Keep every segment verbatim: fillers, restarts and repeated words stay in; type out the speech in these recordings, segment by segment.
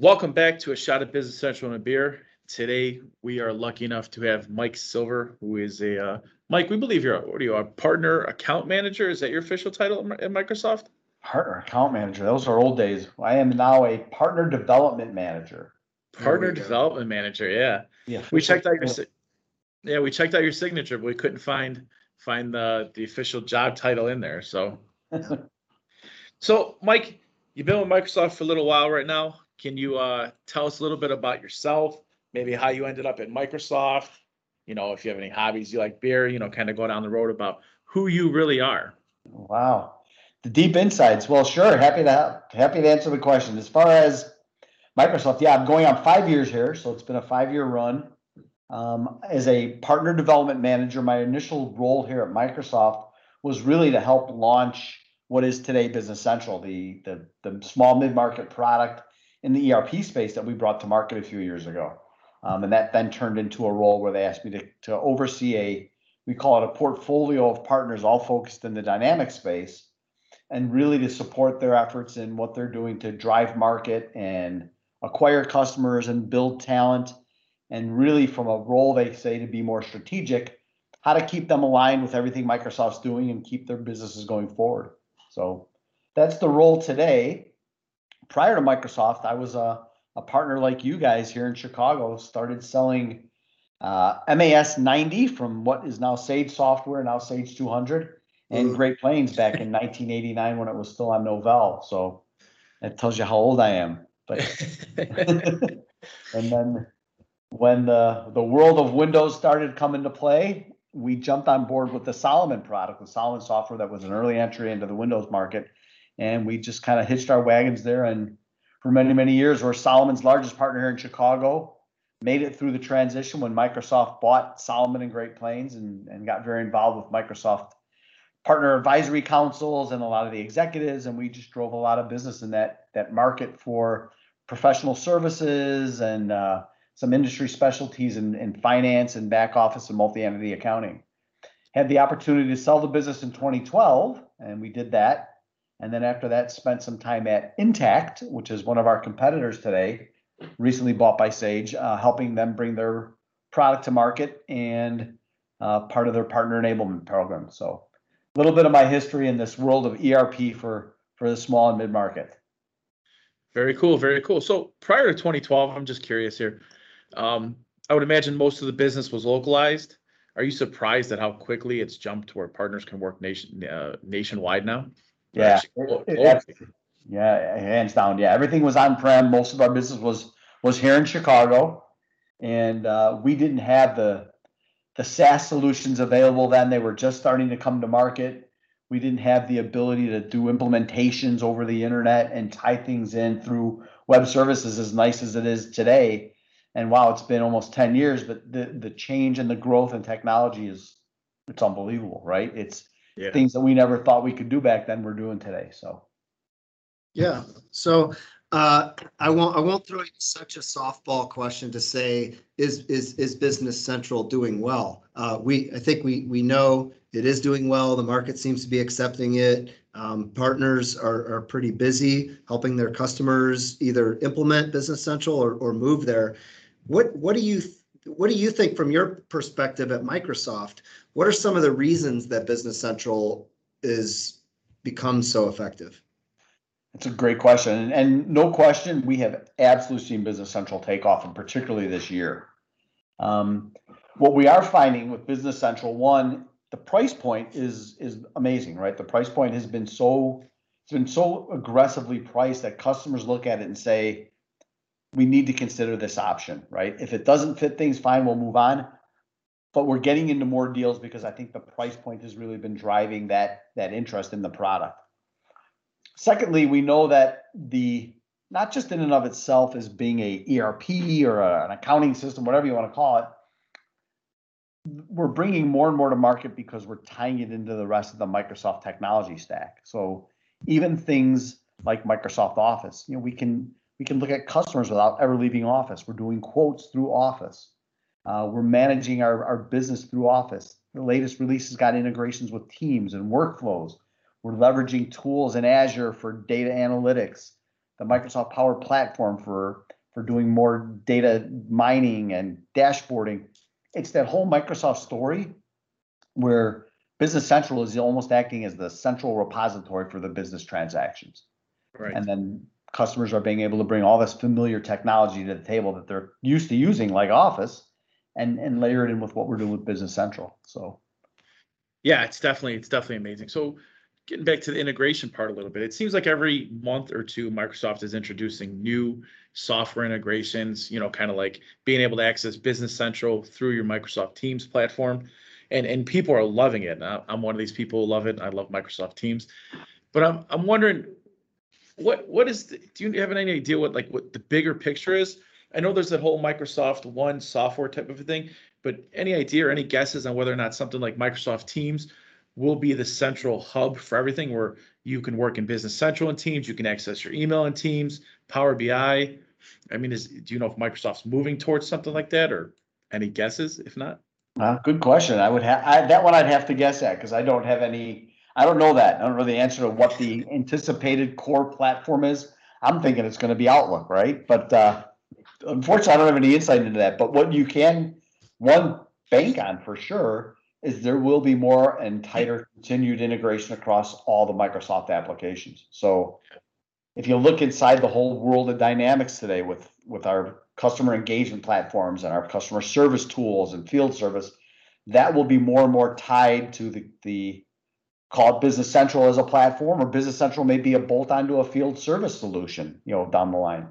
Welcome back to A Shot of Business Central and a Beer. Today, we are lucky enough to have Mike Silver, who is a, uh, Mike, we believe you're, a, what are you, a partner account manager? Is that your official title at Microsoft? Partner account manager. Those are old days. I am now a partner development manager. Partner development manager, yeah. Yeah. We checked out your, yeah, we checked out your signature, but we couldn't find find the the official job title in there. So, so Mike, you've been with Microsoft for a little while right now. Can you uh, tell us a little bit about yourself? Maybe how you ended up at Microsoft. You know, if you have any hobbies, you like beer. You know, kind of go down the road about who you really are. Wow, the deep insights. Well, sure. Happy to happy to answer the question. As far as Microsoft, yeah, I'm going on five years here, so it's been a five-year run. Um, as a partner development manager, my initial role here at Microsoft was really to help launch what is today Business Central, the the, the small mid-market product in the E R P space that we brought to market a few years ago. Um, and that then turned into a role where they asked me to, to oversee a, we call it a portfolio of partners all focused in the dynamic space, and really to support their efforts in what they're doing to drive market and acquire customers and build talent. And really from a role they say to be more strategic, how to keep them aligned with everything Microsoft's doing and keep their businesses going forward. So that's the role today. Prior to Microsoft, I was a, a partner like you guys here in Chicago, started selling uh, M A S ninety from what is now Sage Software, now Sage two hundred, and mm-hmm. Great Plains back in nineteen eighty-nine when it was still on Novell. So that tells you how old I am. But and then when the, the world of Windows started coming to play, we jumped on board with the Solomon product, the Solomon software that was an early entry into the Windows market. And we just kind of hitched our wagons there. And for many, many years, we're Solomon's largest partner here in Chicago. Made it through the transition when Microsoft bought Solomon and Great Plains and, and got very involved with Microsoft partner advisory councils and a lot of the executives. And we just drove a lot of business in that, that market for professional services and uh, some industry specialties in, in finance and back office and multi-entity accounting. Had the opportunity to sell the business in twenty twelve, and we did that. And then after that, spent some time at Intact, which is one of our competitors today, recently bought by Sage, uh, helping them bring their product to market and uh, part of their partner enablement program. So a little bit of my history in this world of E R P for, for the small and mid-market. Very cool, very cool. So prior to twenty twelve, I'm just curious here. Um, I would imagine most of the business was localized. Are you surprised at how quickly it's jumped to where partners can work nation uh, nationwide now? Yeah, it, it, yeah, hands down. Yeah, everything was on-prem. Most of our business was was here in Chicago, and uh, we didn't have the the SaaS solutions available then. They were just starting to come to market. We didn't have the ability to do implementations over the internet and tie things in through web services as nice as it is today. And wow, it's been almost ten years, but the the change and the growth in technology is it's unbelievable, right? It's Yeah. Things that we never thought we could do back then, we're doing today. So, yeah. So uh, I won't I won't throw you such a softball question to say is is is Business Central doing well? Uh, we I think we we know it is doing well. The market seems to be accepting it. Um, partners are are pretty busy helping their customers either implement Business Central or or move there. What what do you th- What do you think from your perspective at Microsoft? What are some of the reasons that Business Central is become so effective? That's a great question. And, and no question, we have absolutely seen Business Central take off, and particularly this year. Um, what we are finding with Business Central, one, the price point is is amazing, right? The price point has been so it's been so aggressively priced that customers look at it and say, we need to consider this option, right? If it doesn't fit things, fine, we'll move on. But we're getting into more deals because I think the price point has really been driving that, that interest in the product. Secondly, we know that the, not just in and of itself as being a E R P or a, an accounting system, whatever you want to call it, we're bringing more and more to market because we're tying it into the rest of the Microsoft technology stack. So even things like Microsoft Office, you know, we can, We can look at customers without ever leaving Office. We're doing quotes through Office. Uh, we're managing our, our business through Office. The latest release has got integrations with Teams and workflows. We're leveraging tools in Azure for data analytics. the Microsoft Power Platform for, for doing more data mining and dashboarding. It's that whole Microsoft story where Business Central is almost acting as the central repository for the business transactions. Right. And then customers are being able to bring all this familiar technology to the table that they're used to using, like Office, and, and layer it in with what we're doing with Business Central. So, Yeah, it's definitely, it's definitely amazing. So getting back to the integration part a little bit, it seems like every month or two, Microsoft is introducing new software integrations, you know, kind of like being able to access Business Central through your Microsoft Teams platform. And, and people are loving it. I- I'm one of these people who love it. I love Microsoft Teams. But I'm, I'm wondering, what, what is, the, do you have any idea what, like, what the bigger picture is? I know there's that whole Microsoft One software type of a thing, but any idea or any guesses on whether or not something like Microsoft Teams will be the central hub for everything, where you can work in Business Central in Teams, you can access your email in Teams, Power B I? I mean, is, do you know if Microsoft's moving towards something like that, or any guesses, if not? uh, good question. I would have that one I'd have to guess at because I don't have any, I don't know that. I don't know the answer to what the anticipated core platform is. I'm thinking it's going to be Outlook, right? But uh, unfortunately, I don't have any insight into that. But what you can, one, bank on for sure is there will be more and tighter continued integration across all the Microsoft applications. So if you look inside the whole world of Dynamics today with, with our customer engagement platforms and our customer service tools and field service, that will be more and more tied to the, the call it Business Central as a platform, or Business Central may be a bolt onto a field service solution, you know, down the line.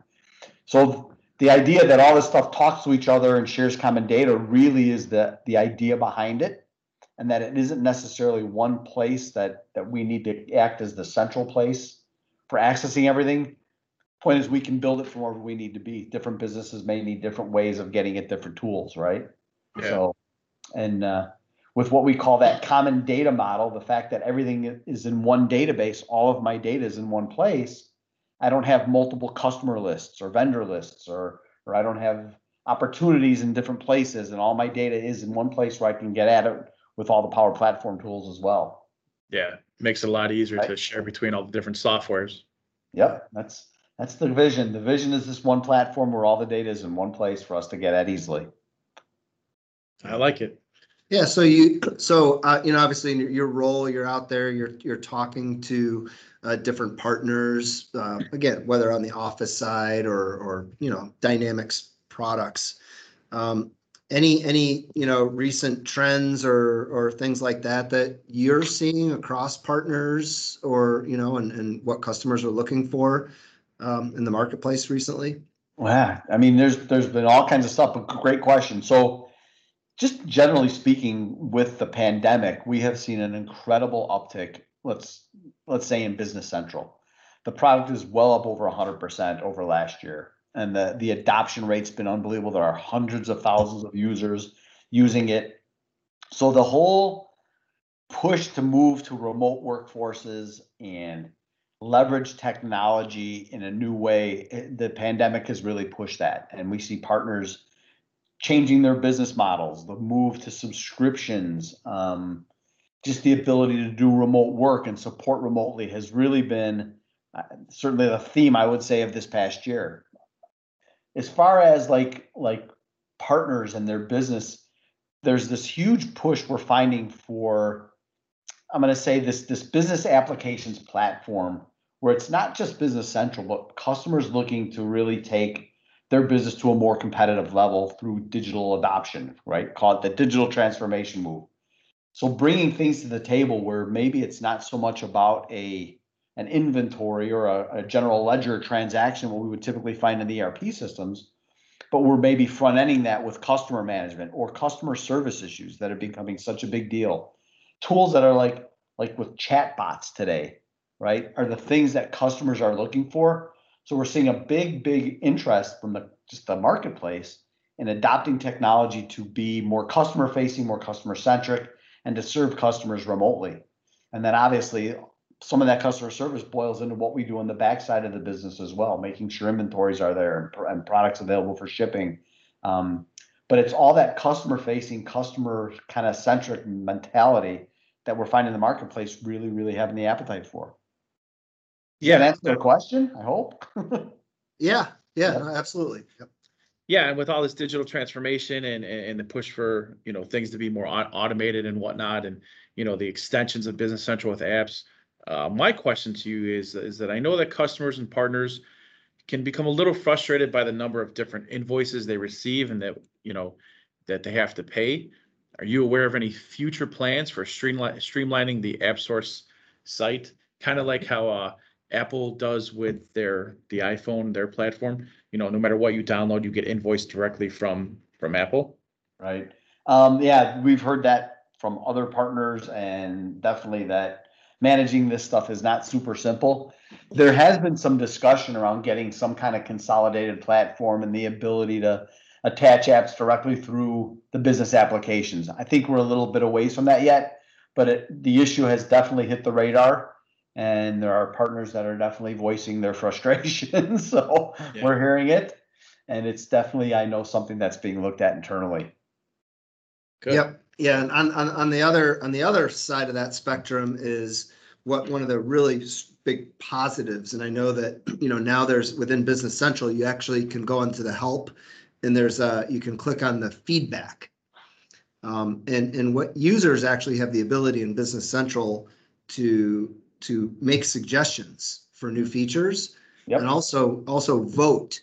So the idea that all this stuff talks to each other and shares common data really is the, the idea behind it, and that it isn't necessarily one place that, that we need to act as the central place for accessing everything. Point is, we can build it from wherever we need to be. Different businesses may need different ways of getting at different tools, right? Yeah. So, and uh, with what we call that common data model, the fact that everything is in one database, all of my data is in one place. I don't have multiple customer lists or vendor lists, or or I don't have opportunities in different places, and all my data is in one place where I can get at it with all the Power Platform tools as well. Yeah, makes it a lot easier Right. to share between all the different softwares. Yep, that's that's the vision. The vision is this one platform where all the data is in one place for us to get at easily. I like it. Yeah, so you, so, uh, you know, obviously in your, your role, you're out there, you're, you're talking to, uh, different partners, uh, again, whether on the Office side or, or, you know, Dynamics products. Um, any, any, you know, recent trends or, or things like that, that you're seeing across partners, or, you know, and, and what customers are looking for, um, in the marketplace recently? Wow, I mean, there's there's been all kinds of stuff, but great question. So just generally speaking, with the pandemic, we have seen an incredible uptick, let's let's say in Business Central. The product is well up over one hundred percent over last year. And the, the adoption rate's been unbelievable. There are hundreds of thousands of users using it. So the whole push to move to remote workforces and leverage technology in a new way, the pandemic has really pushed that. And we see partners changing their business models, the move to subscriptions, um, just the ability to do remote work and support remotely has really been uh, certainly the theme, I would say, of this past year. As far as like like partners and their business, there's this huge push we're finding for, I'm going to say this this business applications platform, where it's not just Business Central, but customers looking to really take their business to a more competitive level through digital adoption, right? Call it the digital transformation move. So bringing things to the table where maybe it's not so much about a an inventory or a, a general ledger transaction, what we would typically find in the E R P systems, but we're maybe front ending that with customer management or customer service issues that are becoming such a big deal. Tools that are like like with chat bots today, right, are the things that customers are looking for. So we're seeing a big, big interest from the just the marketplace in adopting technology to be more customer facing, more customer centric, and to serve customers remotely. And then obviously some of that customer service boils into what we do on the backside of the business as well, making sure inventories are there and, and products available for shipping. Um, but it's all that customer facing, customer kind of centric mentality that we're finding the marketplace really, really having the appetite for. Yeah, Yeah, answer the question, I hope. Yeah, yeah, Yep. no, absolutely. Yep. yeah, and with all this digital transformation and and and the push for, you know, things to be more au- automated and whatnot, and you know the extensions of Business Central with apps. Uh, my question to you is is that I know that customers and partners can become a little frustrated by the number of different invoices they receive and that, you know, that they have to pay. Are you aware of any future plans for streamli- streamlining the AppSource site? Kind of like how uh, Apple does with their the iPhone, their platform. You know, no matter what you download, you get invoiced directly from from Apple. Right. Um, yeah, we've heard that from other partners, and definitely that managing this stuff is not super simple. There has been some discussion around getting some kind of consolidated platform and the ability to attach apps directly through the business applications. I think we're a little bit away from that yet, but it, the issue has definitely hit the radar, and there are partners that are definitely voicing their frustration. So Yeah. we're hearing it, and it's definitely, I know, something that's being looked at internally. Good. Yep. Yeah. And on, on, on the other, on the other side of that spectrum is what one of the really s- big positives. And I know that, you know, now there's within Business Central, you actually can go into the help and there's a, you can click on the feedback. Um, and, and what users actually have the ability in Business Central to, to make suggestions for new features Yep. and also, also vote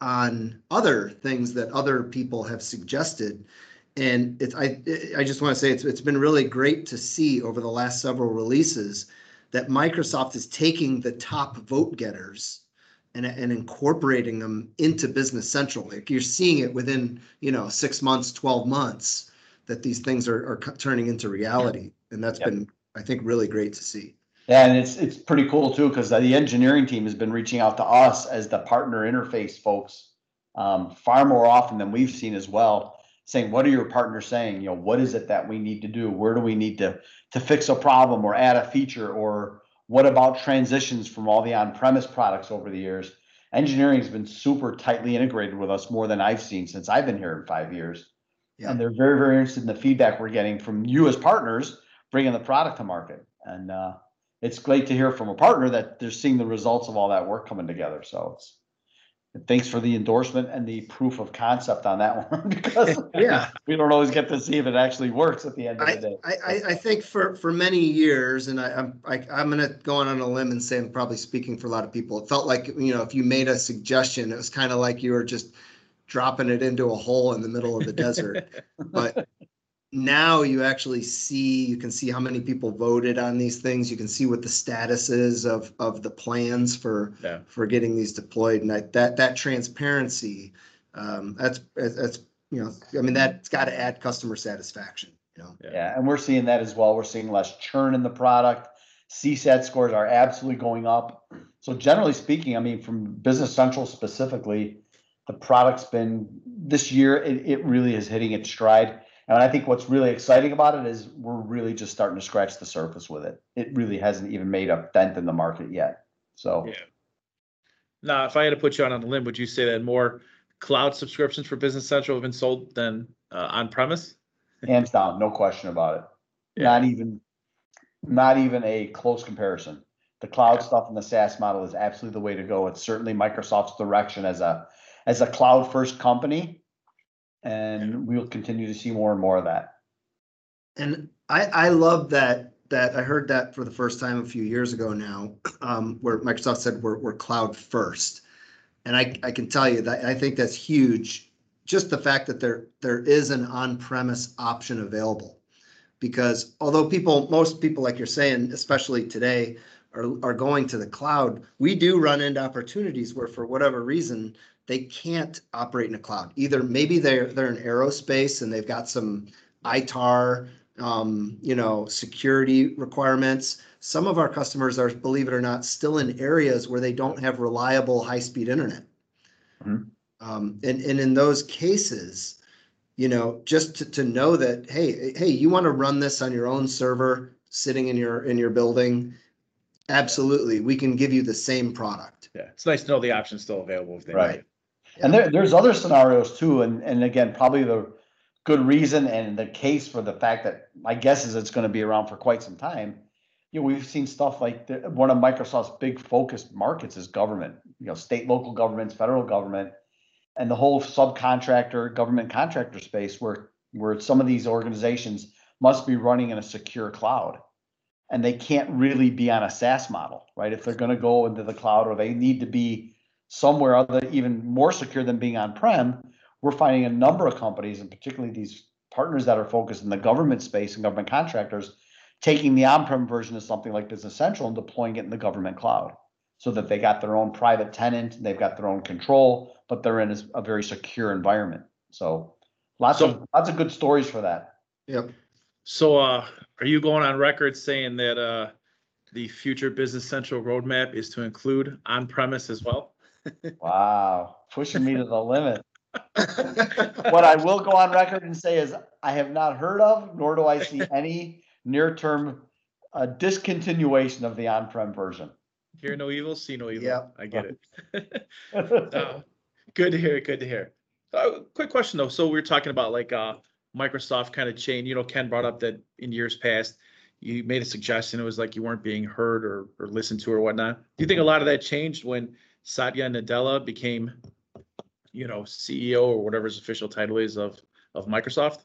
on other things that other people have suggested. And it's, I, I just want to say it's, it's been really great to see over the last several releases that Microsoft is taking the top vote getters and, and incorporating them into Business Central. Like you're seeing it within, you know, six months, twelve months that these things are, are turning into reality. And that's Yep. been, I think, really great to see. Yeah, and it's it's pretty cool too, because the engineering team has been reaching out to us as the partner interface folks um, far more often than we've seen as well, saying, what are your partners saying? You know, what is it that we need to do? Where do we need to to fix a problem or add a feature? Or what about transitions from all the on-premise products over the years? Engineering has been super tightly integrated with us more than I've seen since I've been here in five years. Yeah. And they're very, very interested in the feedback we're getting from you as partners, bringing the product to market. And uh, it's great to hear from a partner that they're seeing the results of all that work coming together. So it's, thanks for the endorsement and the proof of concept on that one, because Yeah. we don't always get to see if it actually works at the end of the I, day. I, I- I think for, for many years, and I, I'm, I, I'm gonna go on a limb and say I'm probably speaking for a lot of people. It felt like, you know, if you made a suggestion, it was kind of like you were just dropping it into a hole in the middle of the desert. But now you actually see, you can see how many people voted on these things. You can see what the status is of, of the plans for, Yeah. for getting these deployed. And I, that, that transparency, um, that's, that's, you know, I mean, that's got to add customer satisfaction, you know? Yeah, and we're seeing that as well. We're seeing less churn in the product. C SAT scores are absolutely going up. So generally speaking, I mean, from Business Central specifically, the product's been, this year, it, it really is hitting its stride. And I think what's really exciting about it is we're really just starting to scratch the surface with it. It really hasn't even made a dent in the market yet. So Yeah. Now, if I had to put you out on a limb, would you say that more cloud subscriptions for Business Central have been sold than uh, on premise? hands down, no question about it. Yeah. Not even, not even a close comparison. The cloud stuff and the SaaS model is absolutely the way to go. It's certainly Microsoft's direction as a as a cloud first company, and we'll continue to see more and more of that. And I, I love that, that I heard that for the first time a few years ago now, um, where Microsoft said we're, we're cloud first. And I, I can tell you that I think that's huge. Just the fact that there, there is an on-premise option available. Because although people, most people, like you're saying, especially today, are, are going to the cloud, we do run into opportunities where for whatever reason, they can't operate in a cloud. Either maybe they're, they're in aerospace and they've got some I T A R, um, you know, security requirements. Some of our customers are, believe it or not, still in areas where they don't have reliable high-speed internet. Mhm. Um, and, and in those cases, you know, just to, to know that, hey, hey, you want to run this on your own server sitting in your, in your building? Absolutely. We can give you the same product. Yeah, it's nice to know the option's still available if they Right. need it. And there, there's other scenarios too, and, and again, probably the good reason and the case for the fact that my guess is it's going to be around for quite some time. you know, we've seen stuff like the, one of Microsoft's big focused markets is government, you know, state, local governments, federal government, and the whole subcontractor, government contractor space where, where some of these organizations must be running in a secure cloud. And they can't really be on a SaaS model, right? If they're going to go into the cloud, or they need to be somewhere other, even more secure than being on-prem, we're finding a number of companies, and particularly these partners that are focused in the government space and government contractors, taking the on-prem version of something like Business Central and deploying it in the government cloud, so that they got their own private tenant, they've got their own control, but they're in a, a very secure environment. So lots So- of lots of good stories for that. Yep. So, uh, are you going on record saying that, uh, the future Business Central roadmap is to include on-premise as well? Wow, pushing me to the limit. What I will go on record and say is I have not heard of, nor do I see any near-term uh, discontinuation of the on-prem version. Hear no evil, see no evil. Yep. I get it. Uh, good to hear. Good to hear. Uh, quick question though. So we were talking about like uh, Microsoft kind of chain. You know, Ken brought up that in years past, you made a suggestion. It was like you weren't being heard or, or listened to or whatnot. Do you think a lot of that changed when Satya Nadella became, you know, C E O or whatever his official title is of of Microsoft?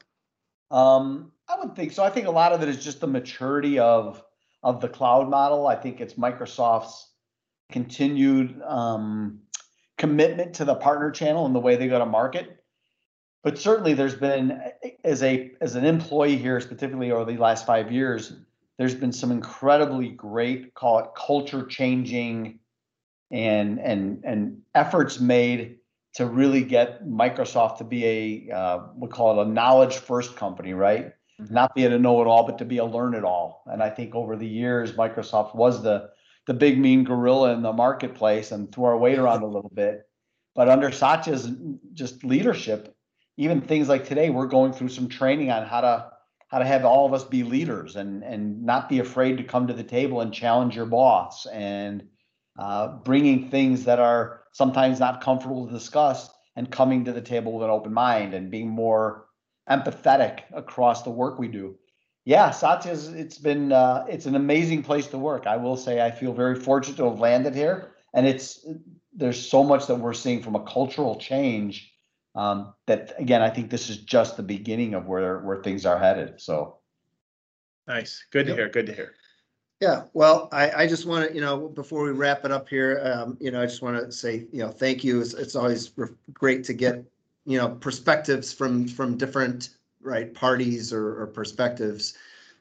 Um, I would think so. I think a lot of it is just the maturity of of the cloud model. I think it's Microsoft's continued um, commitment to the partner channel and the way they go to market. But certainly, there's been as a as an employee here, specifically over the last five years, there's been some incredibly great, call it culture changing, and and and efforts made to really get Microsoft to be a, uh, we call it a knowledge first company, right? Mhm. Not be a know it all, but to be a learn it all. And I think over the years, Microsoft was the, the big mean gorilla in the marketplace and threw our weight around a little bit. But under Satya's just leadership, even things like today, we're going through some training on how to, how to have all of us be leaders and, and not be afraid to come to the table and challenge your boss, and uh, bringing things that are sometimes not comfortable to discuss and coming to the table with an open mind and being more empathetic across the work we do. Yeah, Satya's, it's been, uh, it's an amazing place to work. I will say I feel very fortunate to have landed here, and it's, there's so much that we're seeing from a cultural change um, that, again, I think this is just the beginning of where, where things are headed. So. Nice. Good to Yep. hear. Good to hear. Yeah, well, I, I just want to, you know, before we wrap it up here, um, you know, I just want to say, you know, thank you. It's, it's always re- great to get, you know, perspectives from, from different, right, parties or, or perspectives.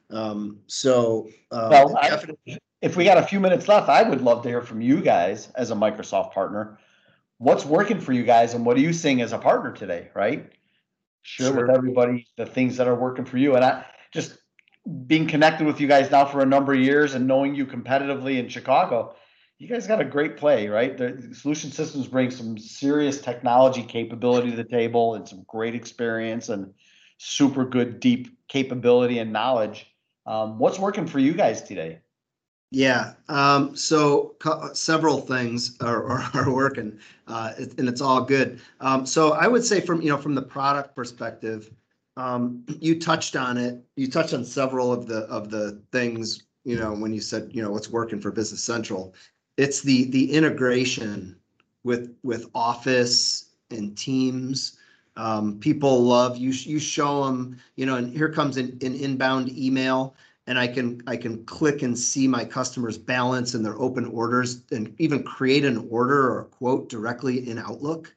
Um, so, uh, Well, I- definitely, if we got a few minutes left, I would love to hear from you guys as a Microsoft partner. What's working for you guys, and what are you seeing as a partner today, right? Share Sure. with everybody the things that are working for you. And I just being connected with you guys now for a number of years and knowing you competitively in Chicago, you guys got a great play, right? The Solution Systems brings some serious technology capability to the table and some great experience and super good, deep capability and knowledge. Um, what's working for you guys today? yeah, um, so co- several things are, are, are working, uh, it- and it's all good. Um, so I would say from, you know, from the product perspective, um, you touched on it, you touched on several of the, of the things, you know, when you said, you know, what's working for Business Central. It's the, the integration with, with Office and Teams. Um, people love, you, you show them, you know, and here comes an, an inbound email. And I can I can click and see my customer's balance and their open orders, and even create an order or a quote directly in Outlook.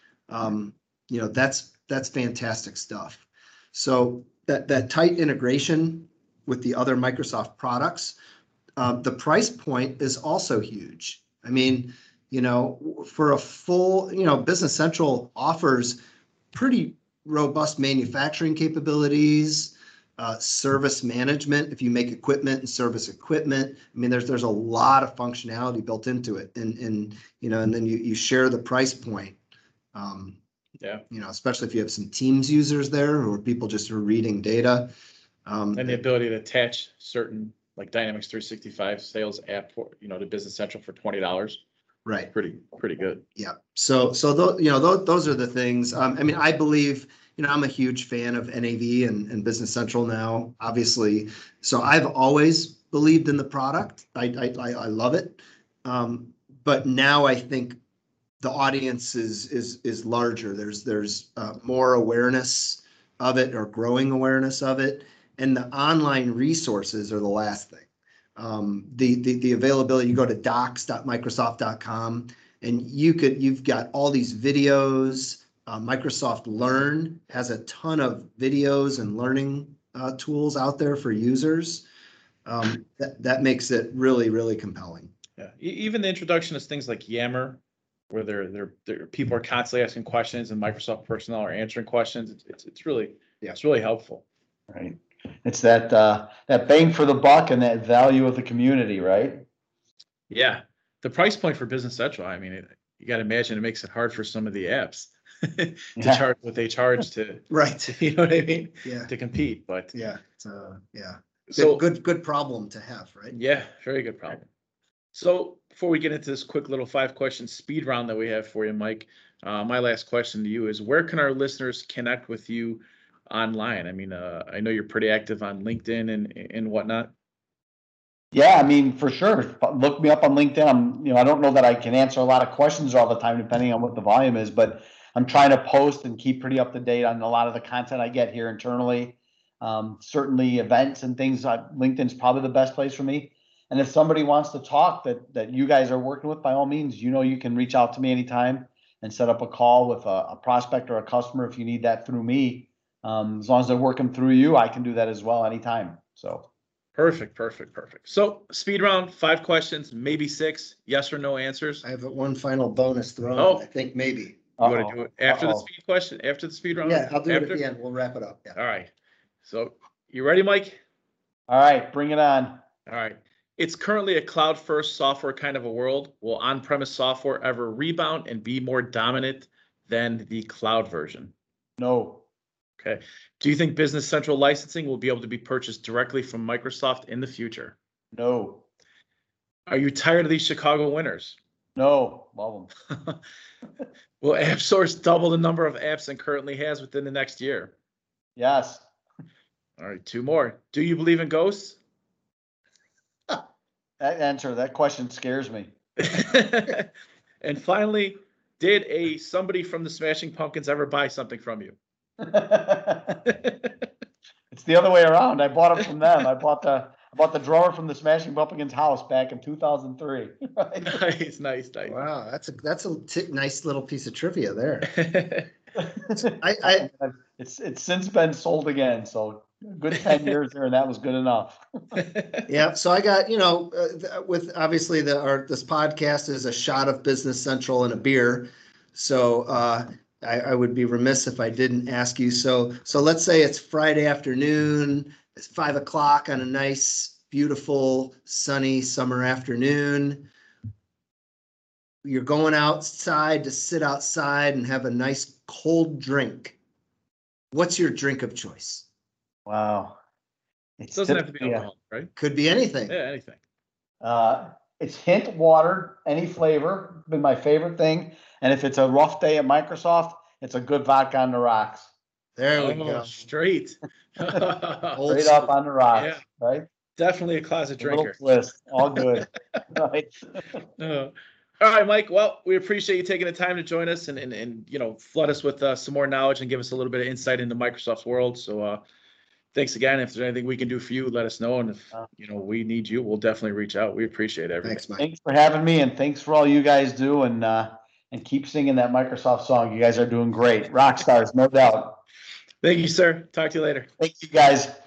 Um, you know, that's that's fantastic stuff. So that that tight integration with the other Microsoft products, um, the price point is also huge. I mean, you know, for a full, you know, Business Central offers pretty robust manufacturing capabilities. Uh, service management, if you make equipment and service equipment, I mean, there's there's a lot of functionality built into it, and and you know, and then you you share the price point. Um, Yeah. You know, especially if you have some Teams users there or people just are reading data. Um, And the ability to attach certain like Dynamics three sixty-five sales app for, you know, to Business Central for twenty dollars. right. Pretty, pretty good. Yeah. So, so those, you know, those, those are the things. Um, I mean, I believe, you know, I'm a huge fan of N A V and, and Business Central now, obviously. So I've always believed in the product. I, I, I I love it. Um, but now I think the audience is, is, is larger. There's, there's uh, more awareness of it or growing awareness of it. And the online resources are the last thing. Um, the, the, the availability, you go to docs dot microsoft dot com and you could, you've got all these videos. Uh, Microsoft Learn has a ton of videos and learning uh, tools out there for users. Um, that, that makes it really, really compelling. Yeah, E- even the introduction of things like Yammer, where they're, they're, they're, people are constantly asking questions and Microsoft personnel are answering questions. It's, it's, it's really, yeah, it's really helpful. Right. It's that, uh, that bang for the buck and that value of the community, right? Yeah. The price point for Business Central, I mean, it, you got to imagine it makes it hard for some of the apps to Yeah. charge what they charge to, Right. you know what I mean? Yeah. To compete, but Yeah. So, yeah. so Good, good, good problem to have, right? yeah, very good problem. So before we get into this quick little five question speed round that we have for you, Mike, uh, my last question to you is where can our listeners connect with you online? I mean, uh, I know you're pretty active on LinkedIn and, and whatnot. Yeah, I mean, for sure. Look me up on LinkedIn. I'm, you know, I don't know that I can answer a lot of questions all the time, depending on what the volume is, but I'm trying to post and keep pretty up to date on a lot of the content I get here internally. Um, certainly events and things, uh, LinkedIn's probably the best place for me. And if somebody wants to talk that, that you guys are working with, by all means, you know, you can reach out to me anytime and set up a call with a, a prospect or a customer if you need that through me. Um, as long as they're working through you, I can do that as well anytime. So. Perfect, perfect, perfect. So speed round, five questions, maybe six, yes or no answers. I have one final bonus thrown. Oh. I think maybe. You want Uh-oh. to do it after the Uh-oh. speed question, after the speed round? Yeah, I'll do it After? at the end. We'll wrap it up. Yeah. All right. So you ready, Mike? All right, bring it on. All right. It's currently a cloud first software kind of a world. Will on-premise software ever rebound and be more dominant than the cloud version? No. Okay. Do you think Business Central licensing will be able to be purchased directly from Microsoft in the future? No. Are you tired of these Chicago winners? No. Love them. Will AppSource double the number of apps it currently has within the next year? Yes. All right, two more. Do you believe in ghosts? That answer, that question scares me. And finally, did a somebody from the Smashing Pumpkins ever buy something from you? It's the other way around. I bought them from them. I bought the I bought the drawer from the Smashing Pumpkins house back in two thousand three. Nice, nice, nice. Wow, that's a that's a t- nice little piece of trivia there. I, I it's it's since been sold again, so a good ten years there, and that was good enough. yeah. So I got you know uh, with obviously the our this podcast is a shot of Business Central and a beer, so uh, I, I would be remiss if I didn't ask you. So so let's say it's Friday afternoon. It's five o'clock on a nice, beautiful, sunny summer afternoon. You're going outside to sit outside and have a nice cold drink. What's your drink of choice? Wow. It doesn't have to be alcohol, right? Could be anything. Yeah, anything. Uh, it's hint water, any flavor, been my favorite thing. And if it's a rough day at Microsoft, it's a good vodka on the rocks. There we Oh, go. straight. Old Straight school. up on the rocks, Yeah. right? Definitely a closet A little drinker. twist, all good. Right. Uh, all right, Mike. Well, we appreciate you taking the time to join us and, and, and you know, flood us with uh, some more knowledge and give us a little bit of insight into Microsoft's world. So uh, thanks again. If there's anything we can do for you, let us know. And if, you know, we need you, we'll definitely reach out. We appreciate everything. Thanks, Mike. Thanks for having me, and thanks for all you guys do, and uh, and keep singing that Microsoft song. You guys are doing great. Rock stars, no doubt. Thank you, sir. Talk to you later. Thank you, guys.